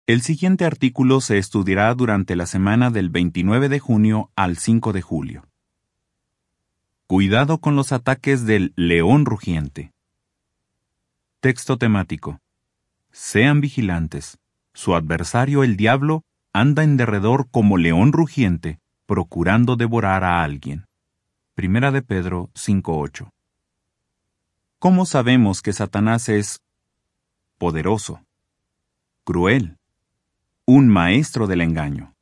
El siguiente artículo se estudiará durante la semana del 29 de junio al 5 de julio. Cuidado con los ataques del león rugiente. Texto temático. Sean vigilantes. Su adversario, el diablo, anda en derredor como león rugiente, procurando devorar a alguien. Primera de Pedro 5:8. ¿Cómo sabemos que Satanás es poderoso, cruel, un maestro del engaño?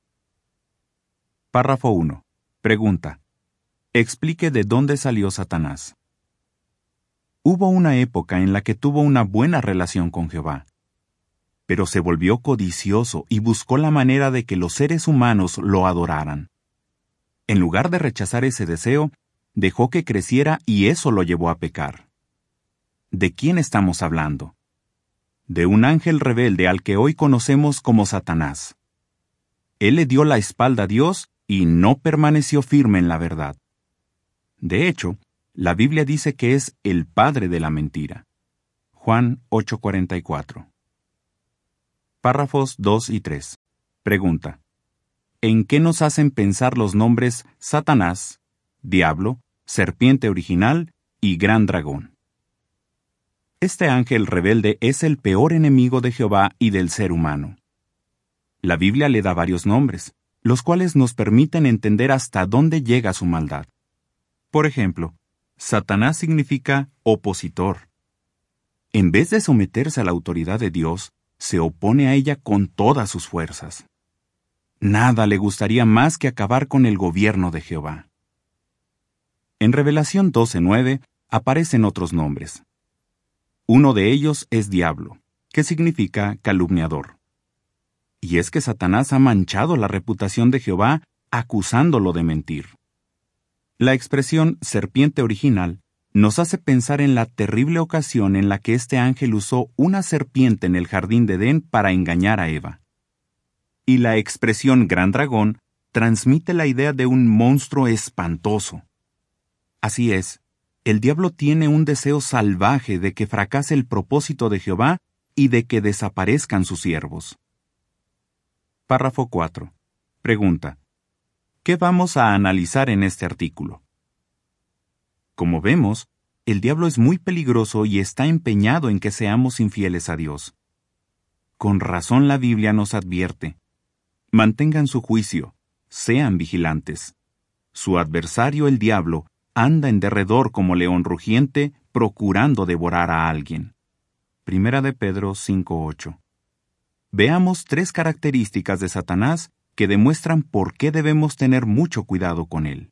Párrafo 1. Pregunta. Explique de dónde salió Satanás. Hubo una época en la que tuvo una buena relación con Jehová, pero se volvió codicioso y buscó la manera de que los seres humanos lo adoraran. En lugar de rechazar ese deseo, dejó que creciera y eso lo llevó a pecar. ¿De quién estamos hablando? De un ángel rebelde al que hoy conocemos como Satanás. Él le dio la espalda a Dios y no permaneció firme en la verdad. De hecho, la Biblia dice que es el padre de la mentira. Juan 8:44. Párrafos 2 y 3. Pregunta. ¿En qué nos hacen pensar los nombres Satanás, Diablo, Serpiente original y Gran Dragón? Este ángel rebelde es el peor enemigo de Jehová y del ser humano. La Biblia le da varios nombres, los cuales nos permiten entender hasta dónde llega su maldad. Por ejemplo, Satanás significa opositor. En vez de someterse a la autoridad de Dios, se opone a ella con todas sus fuerzas. Nada le gustaría más que acabar con el gobierno de Jehová. En Revelación 12:9 aparecen otros nombres. Uno de ellos es Diablo, que significa calumniador. Y es que Satanás ha manchado la reputación de Jehová acusándolo de mentir. La expresión serpiente original nos hace pensar en la terrible ocasión en la que este ángel usó una serpiente en el jardín de Edén para engañar a Eva. Y la expresión gran dragón transmite la idea de un monstruo espantoso. Así es, el diablo tiene un deseo salvaje de que fracase el propósito de Jehová y de que desaparezcan sus siervos. Párrafo 4. Pregunta. ¿Qué vamos a analizar en este artículo? Como vemos, el diablo es muy peligroso y está empeñado en que seamos infieles a Dios. Con razón la Biblia nos advierte. Mantengan su juicio, sean vigilantes. Su adversario, el diablo, anda en derredor como león rugiente, procurando devorar a alguien. Primera de Pedro 5:8. Veamos 3 características de Satanás que demuestran por qué debemos tener mucho cuidado con él.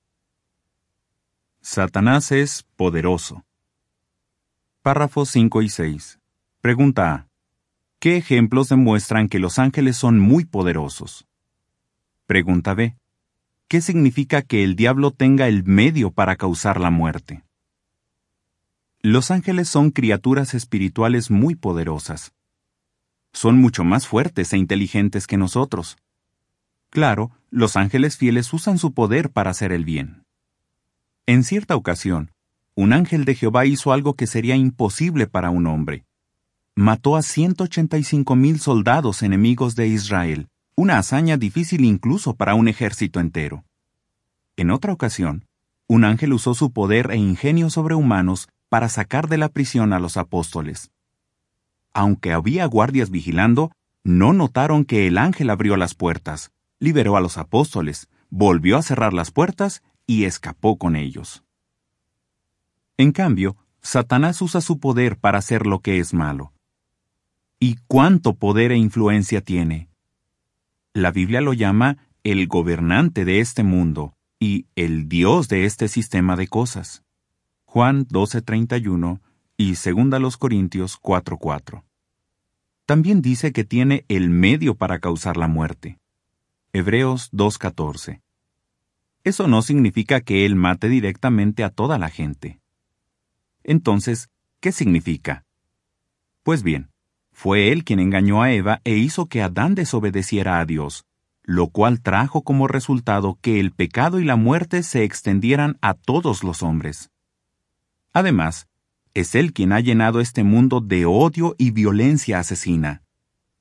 Satanás es poderoso. Párrafos 5 y 6. Pregunta A. ¿Qué ejemplos demuestran que los ángeles son muy poderosos? Pregunta B. ¿Qué significa que el diablo tenga el medio para causar la muerte? Los ángeles son criaturas espirituales muy poderosas. Son mucho más fuertes e inteligentes que nosotros. Claro, los ángeles fieles usan su poder para hacer el bien. En cierta ocasión, un ángel de Jehová hizo algo que sería imposible para un hombre. Mató a 185,000 soldados enemigos de Israel, una hazaña difícil incluso para un ejército entero. En otra ocasión, un ángel usó su poder e ingenio sobrehumanos para sacar de la prisión a los apóstoles. Aunque había guardias vigilando, no notaron que el ángel abrió las puertas, liberó a los apóstoles, volvió a cerrar las puertas y escapó con ellos. En cambio, Satanás usa su poder para hacer lo que es malo. ¿Y cuánto poder e influencia tiene? La Biblia lo llama el gobernante de este mundo y el Dios de este sistema de cosas. Juan 12:31 y 2 Corintios 4:4. También dice que tiene el medio para causar la muerte. Hebreos 2:14. Eso no significa que Él mate directamente a toda la gente. Entonces, ¿qué significa? Pues bien, fue Él quien engañó a Eva e hizo que Adán desobedeciera a Dios, lo cual trajo como resultado que el pecado y la muerte se extendieran a todos los hombres. Además, es Él quien ha llenado este mundo de odio y violencia asesina.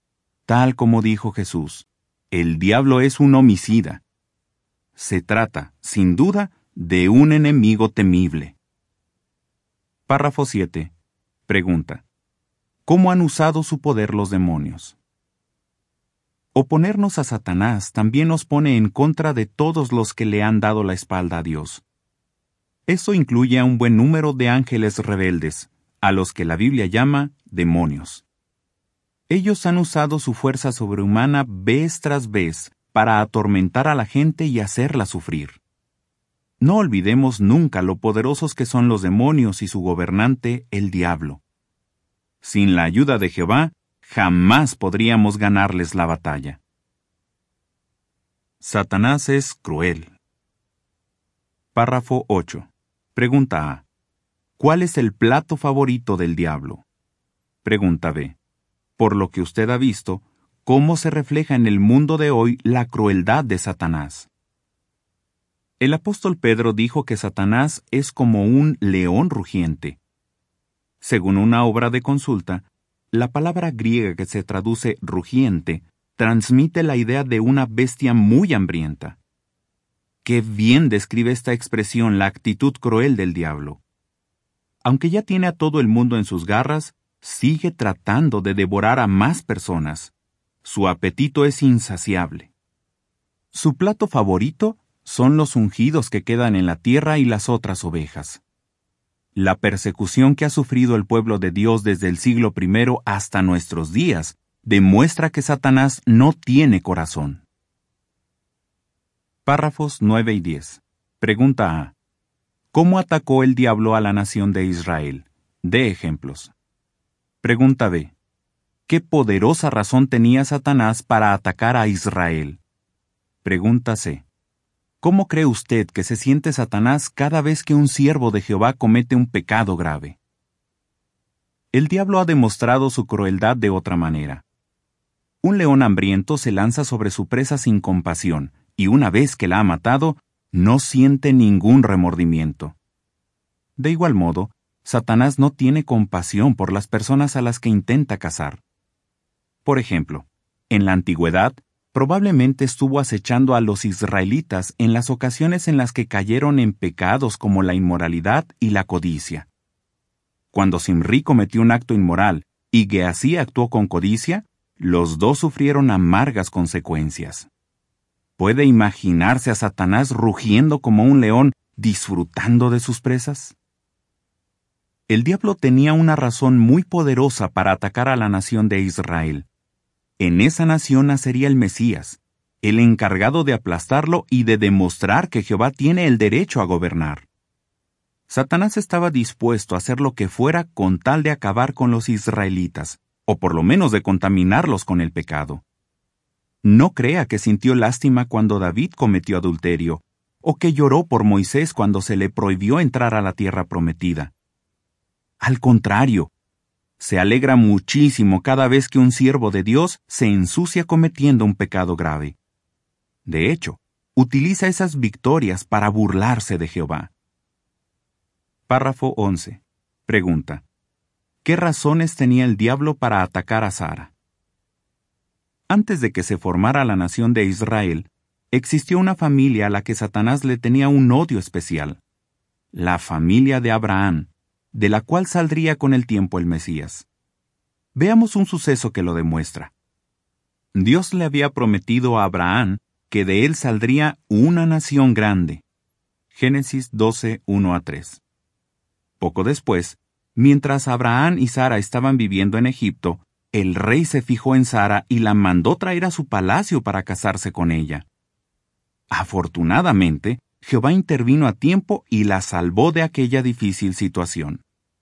tal como dijo Jesús, el diablo es un homicida. Se trata, sin duda, de un enemigo temible. Párrafo 7. Pregunta: ¿cómo han usado su poder los demonios? Oponernos a Satanás también nos pone en contra de todos los que le han dado la espalda a Dios. Eso incluye a un buen número de ángeles rebeldes, a los que la Biblia llama demonios. Ellos han usado su fuerza sobrehumana vez tras vez para atormentar a la gente y hacerla sufrir. No olvidemos nunca lo poderosos que son los demonios y su gobernante, el diablo. Sin la ayuda de Jehová, jamás podríamos ganarles la batalla. Satanás es cruel. Párrafo 8. Pregunta A. ¿Cuál es el plato favorito del diablo? Pregunta B. Por lo que usted ha visto, ¿cómo se refleja en el mundo de hoy la crueldad de Satanás? El apóstol Pedro dijo que Satanás es como un león rugiente. Según una obra de consulta, la palabra griega que se traduce rugiente transmite la idea de una bestia muy hambrienta. Qué bien describe esta expresión la actitud cruel del diablo. Aunque ya tiene a todo el mundo en sus garras, sigue tratando de devorar a más personas. Su apetito es insaciable. Su plato favorito son los ungidos que quedan en la tierra y las otras ovejas. La persecución que ha sufrido el pueblo de Dios desde el siglo I hasta nuestros días demuestra que Satanás no tiene corazón. Párrafos 9 y 10. Pregunta A. ¿Cómo atacó el diablo a la nación de Israel? Dé ejemplos. Pregunta B. ¿Qué poderosa razón tenía Satanás para atacar a Israel? Pregunta C. ¿Cómo cree usted que se siente Satanás cada vez que un siervo de Jehová comete un pecado grave? El diablo ha demostrado su crueldad de otra manera. Un león hambriento se lanza sobre su presa sin compasión, y una vez que la ha matado, no siente ningún remordimiento. De igual modo, Satanás no tiene compasión por las personas a las que intenta cazar. Por ejemplo, en la antigüedad, probablemente estuvo acechando a los israelitas en las ocasiones en las que cayeron en pecados como la inmoralidad y la codicia. Cuando Zimri cometió un acto inmoral y Geasí actuó con codicia, los dos sufrieron amargas consecuencias. ¿Puede imaginarse a Satanás rugiendo como un león, disfrutando de sus presas? El diablo tenía una razón muy poderosa para atacar a la nación de Israel. En esa nación nacería el Mesías, el encargado de aplastarlo y de demostrar que Jehová tiene el derecho a gobernar. Satanás estaba dispuesto a hacer lo que fuera con tal de acabar con los israelitas, o por lo menos de contaminarlos con el pecado. No crea que sintió lástima cuando David cometió adulterio, o que lloró por Moisés cuando se le prohibió entrar a la tierra prometida. Al contrario, se alegra muchísimo cada vez que un siervo de Dios se ensucia cometiendo un pecado grave. De hecho, utiliza esas victorias para burlarse de Jehová. Párrafo 11. Pregunta: ¿qué razones tenía el diablo para atacar a Sara? Antes de que se formara la nación de Israel, existió una familia a la que Satanás le tenía un odio especial: la familia de Abraham, de la cual saldría con el tiempo el Mesías. Veamos un suceso que lo demuestra. Dios le había prometido a Abraham que de él saldría una nación grande. Génesis 12, 1-3. Poco después, mientras Abraham y Sara estaban viviendo en Egipto, el rey se fijó en Sara y la mandó traer a su palacio para casarse con ella. Afortunadamente, Jehová intervino a tiempo y la salvó de aquella difícil situación.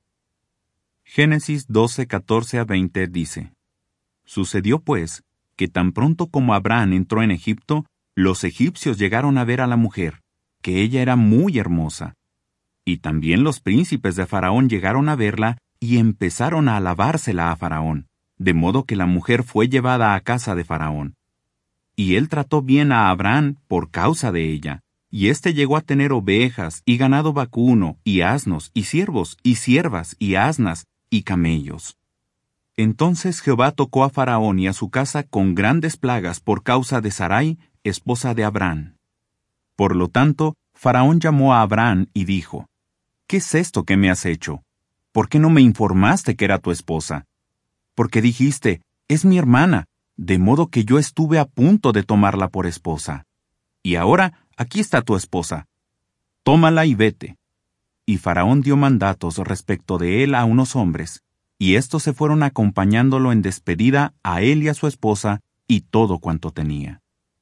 Génesis 12, 14-20 dice: Sucedió pues, que tan pronto como Abraham entró en Egipto, los egipcios llegaron a ver a la mujer, que ella era muy hermosa. Y también los príncipes de Faraón llegaron a verla y empezaron a alabársela a Faraón, de modo que la mujer fue llevada a casa de Faraón. Y él trató bien a Abraham por causa de ella, y éste llegó a tener ovejas, y ganado vacuno, y asnos, y siervos, y siervas, y asnas, y camellos. Entonces Jehová tocó a Faraón y a su casa con grandes plagas por causa de Sarai, esposa de Abraham. Por lo tanto, Faraón llamó a Abraham y dijo: ¿Qué es esto que me has hecho? ¿Por qué no me informaste que era tu esposa? Porque dijiste: es mi hermana, de modo que yo estuve a punto de tomarla por esposa. Y ahora, aquí está tu esposa. Tómala y vete. Y Faraón dio mandatos respecto de él a unos hombres, y éstos se fueron acompañándolo en despedida a él y a su esposa y todo cuanto tenía.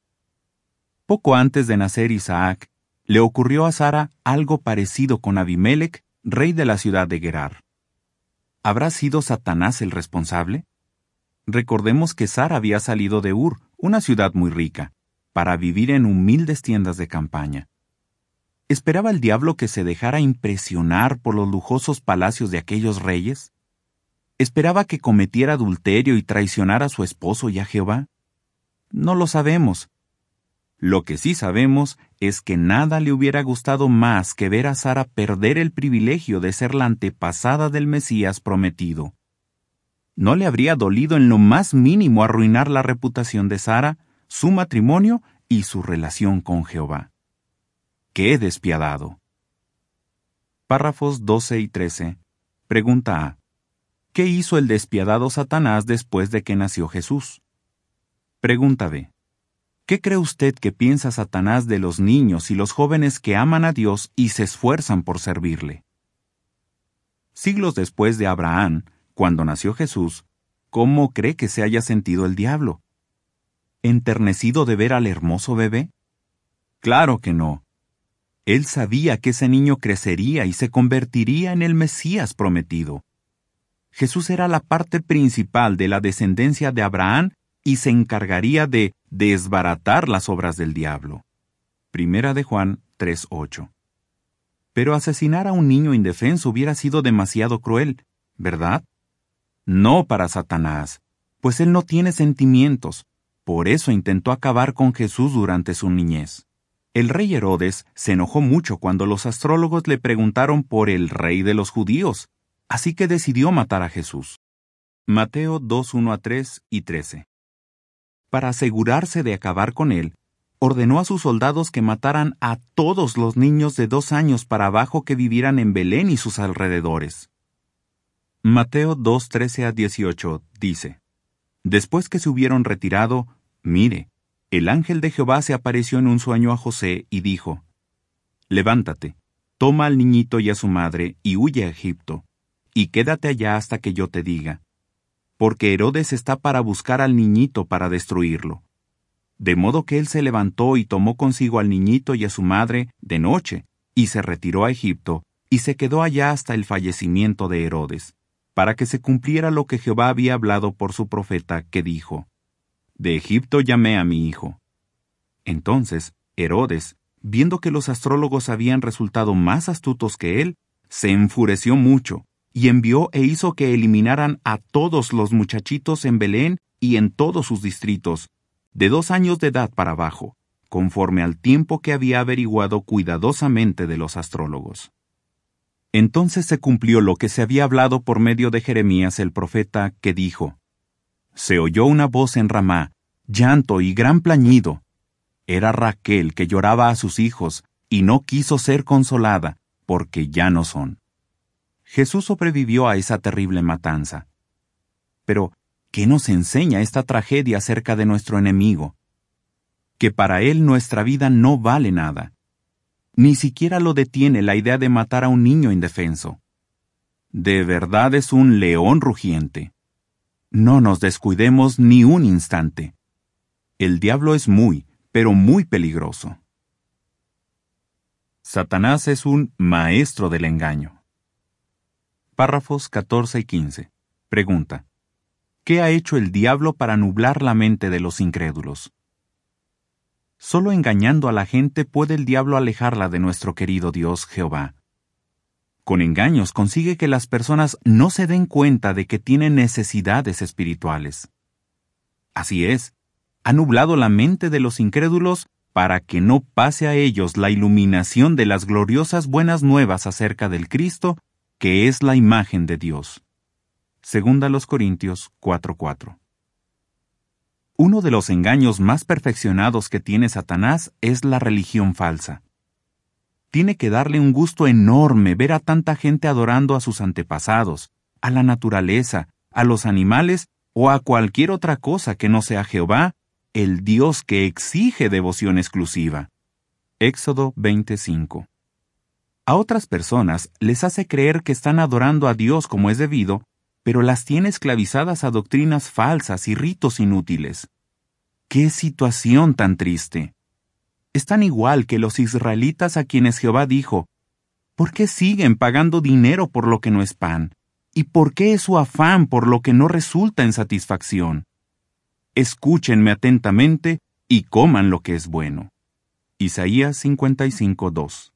Poco antes de nacer Isaac, le ocurrió a Sara algo parecido con Abimelech, rey de la ciudad de Gerar. ¿Habrá sido Satanás el responsable? Recordemos que Sara había salido de Ur, una ciudad muy rica, para vivir en humildes tiendas de campaña. ¿Esperaba el diablo que se dejara impresionar por los lujosos palacios de aquellos reyes? ¿Esperaba que cometiera adulterio y traicionara a su esposo y a Jehová? No lo sabemos. Lo que sí sabemos es que nada le hubiera gustado más que ver a Sara perder el privilegio de ser la antepasada del Mesías prometido. No le habría dolido en lo más mínimo arruinar la reputación de Sara, su matrimonio y su relación con Jehová. ¡Qué despiadado! Párrafos 12 y 13. Pregunta A. ¿Qué hizo el despiadado Satanás después de que nació Jesús? Pregunta B. ¿Qué cree usted que piensa Satanás de los niños y los jóvenes que aman a Dios y se esfuerzan por servirle? Siglos después de Abraham, cuando nació Jesús, ¿cómo cree que se haya sentido el diablo? ¿Enternecido de ver al hermoso bebé? Claro que no. Él sabía que ese niño crecería y se convertiría en el Mesías prometido. Jesús era la parte principal de la descendencia de Abraham y se encargaría de desbaratar las obras del diablo. Primera de Juan 3:8. Pero asesinar a un niño indefenso hubiera sido demasiado cruel, ¿verdad? No para Satanás, pues él no tiene sentimientos. Por eso intentó acabar con Jesús durante su niñez. El rey Herodes se enojó mucho cuando los astrólogos le preguntaron por el rey de los judíos, así que decidió matar a Jesús. Mateo 2:1-3 y 13. Para asegurarse de acabar con él, ordenó a sus soldados que mataran a todos los niños de 2 años para abajo que vivieran en Belén y sus alrededores. Mateo 2:13-18 dice: Después que se hubieron retirado, mire, el ángel de Jehová se apareció en un sueño a José y dijo: Levántate, toma al niñito y a su madre y huye a Egipto, y quédate allá hasta que yo te diga, porque Herodes está para buscar al niñito para destruirlo. De modo que él se levantó y tomó consigo al niñito y a su madre de noche, y se retiró a Egipto, y se quedó allá hasta el fallecimiento de Herodes, para que se cumpliera lo que Jehová había hablado por su profeta, que dijo: De Egipto llamé a mi hijo. Entonces, Herodes, viendo que los astrólogos habían resultado más astutos que él, se enfureció mucho, y envió e hizo que eliminaran a todos los muchachitos en Belén y en todos sus distritos, de 2 años de edad para abajo, conforme al tiempo que había averiguado cuidadosamente de los astrólogos. Entonces se cumplió lo que se había hablado por medio de Jeremías el profeta, que dijo: Se oyó una voz en Ramá, llanto y gran plañido. Era Raquel que lloraba a sus hijos, y no quiso ser consolada, porque ya no son. Jesús sobrevivió a esa terrible matanza. Pero, ¿qué nos enseña esta tragedia acerca de nuestro enemigo? Que para él nuestra vida no vale nada. Ni siquiera lo detiene la idea de matar a un niño indefenso. De verdad es un león rugiente. No nos descuidemos ni un instante. El diablo es muy, pero muy peligroso. Satanás es un maestro del engaño. Párrafos 14 y 15. Pregunta: ¿qué ha hecho el diablo para nublar la mente de los incrédulos? Solo engañando a la gente puede el diablo alejarla de nuestro querido Dios Jehová. Con engaños consigue que las personas no se den cuenta de que tienen necesidades espirituales. Así es, ha nublado la mente de los incrédulos para que no pase a ellos la iluminación de las gloriosas buenas nuevas acerca del Cristo, que es la imagen de Dios. 2 Corintios 4:4. Uno de los engaños más perfeccionados que tiene Satanás es la religión falsa. Tiene que darle un gusto enorme ver a tanta gente adorando a sus antepasados, a la naturaleza, a los animales o a cualquier otra cosa que no sea Jehová, el Dios que exige devoción exclusiva. Éxodo 20:5. A otras personas les hace creer que están adorando a Dios como es debido, pero las tiene esclavizadas a doctrinas falsas y ritos inútiles. ¡Qué situación tan triste! Están igual que los israelitas a quienes Jehová dijo: ¿por qué siguen pagando dinero por lo que no es pan? ¿Y por qué es su afán por lo que no resulta en satisfacción? Escúchenme atentamente y coman lo que es bueno. Isaías 55:2.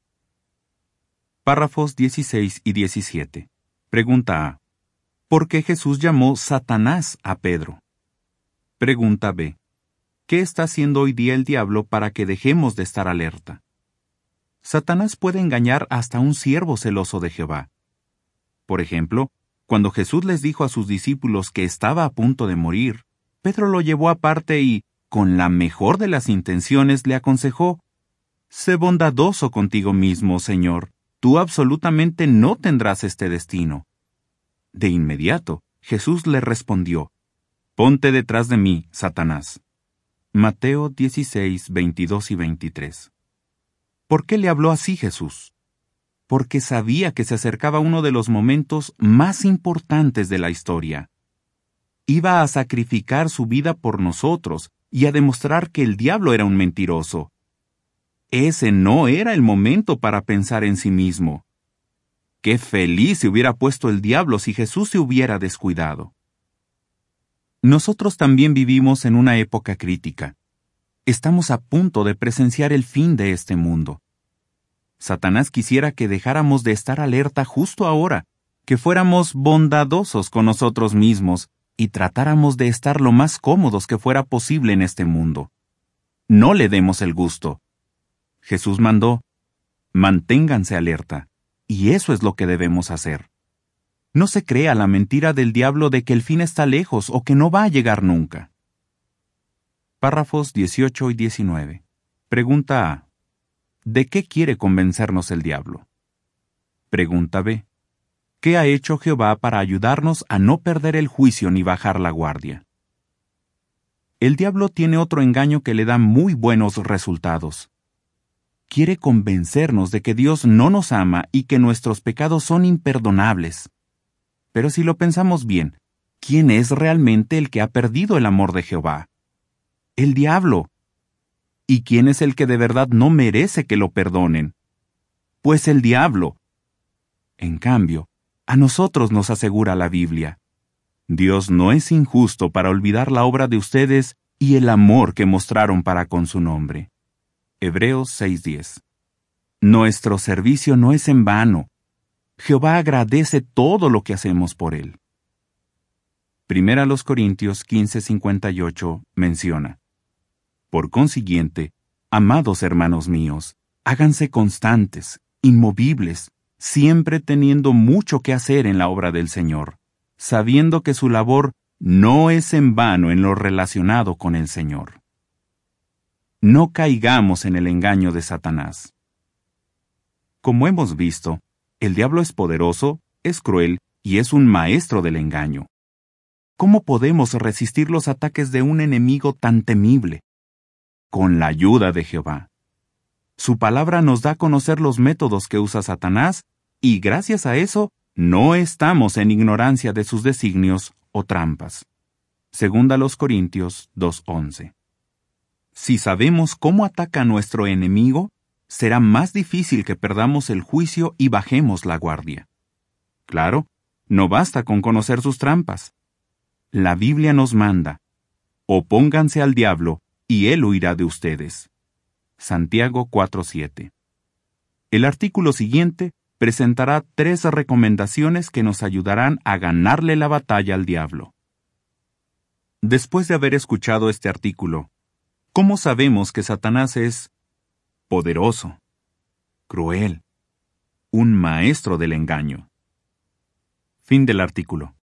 Párrafos 16 y 17. Pregunta A. ¿Por qué Jesús llamó Satanás a Pedro? Pregunta B. ¿Qué está haciendo hoy día el diablo para que dejemos de estar alerta? Satanás puede engañar hasta un siervo celoso de Jehová. Por ejemplo, cuando Jesús les dijo a sus discípulos que estaba a punto de morir, Pedro lo llevó aparte y, con la mejor de las intenciones, le aconsejó: «Sé bondadoso contigo mismo, Señor. Tú absolutamente no tendrás este destino». De inmediato, Jesús le respondió: «Ponte detrás de mí, Satanás». Mateo 16, 22 y 23. ¿Por qué le habló así Jesús? Porque sabía que se acercaba uno de los momentos más importantes de la historia. Iba a sacrificar su vida por nosotros y a demostrar que el diablo era un mentiroso. Ese no era el momento para pensar en sí mismo. Qué feliz se hubiera puesto el diablo si Jesús se hubiera descuidado. Nosotros también vivimos en una época crítica. Estamos a punto de presenciar el fin de este mundo. Satanás quisiera que dejáramos de estar alerta justo ahora, que fuéramos bondadosos con nosotros mismos y tratáramos de estar lo más cómodos que fuera posible en este mundo. No le demos el gusto. Jesús mandó: manténganse alerta. Y eso es lo que debemos hacer. No se crea la mentira del diablo de que el fin está lejos o que no va a llegar nunca. Párrafos 18 y 19. Pregunta A. ¿De qué quiere convencernos el diablo? Pregunta B. ¿Qué ha hecho Jehová para ayudarnos a no perder el juicio ni bajar la guardia? El diablo tiene otro engaño que le da muy buenos resultados. Quiere convencernos de que Dios no nos ama y que nuestros pecados son imperdonables. Pero si lo pensamos bien, ¿quién es realmente el que ha perdido el amor de Jehová? El diablo. ¿Y quién es el que de verdad no merece que lo perdonen? Pues el diablo. En cambio, a nosotros nos asegura la Biblia: Dios no es injusto para olvidar la obra de ustedes y el amor que mostraron para con su nombre. Hebreos 6:10. Nuestro servicio no es en vano. Jehová agradece todo lo que hacemos por él. 1 Corintios 15:58 menciona: Por consiguiente, amados hermanos míos, háganse constantes, inmovibles, siempre teniendo mucho que hacer en la obra del Señor, sabiendo que su labor no es en vano en lo relacionado con el Señor. No caigamos en el engaño de Satanás. Como hemos visto, el diablo es poderoso, es cruel y es un maestro del engaño. ¿Cómo podemos resistir los ataques de un enemigo tan temible? Con la ayuda de Jehová. Su palabra nos da a conocer los métodos que usa Satanás y gracias a eso no estamos en ignorancia de sus designios o trampas. 2 Corintios 2:11. Si sabemos cómo ataca a nuestro enemigo, será más difícil que perdamos el juicio y bajemos la guardia. Claro, no basta con conocer sus trampas. La Biblia nos manda: opónganse al diablo y él huirá de ustedes. Santiago 4:7. El artículo siguiente presentará 3 recomendaciones que nos ayudarán a ganarle la batalla al diablo. Después de haber escuchado este artículo, ¿cómo sabemos que Satanás es poderoso, cruel, un maestro del engaño? Fin del artículo.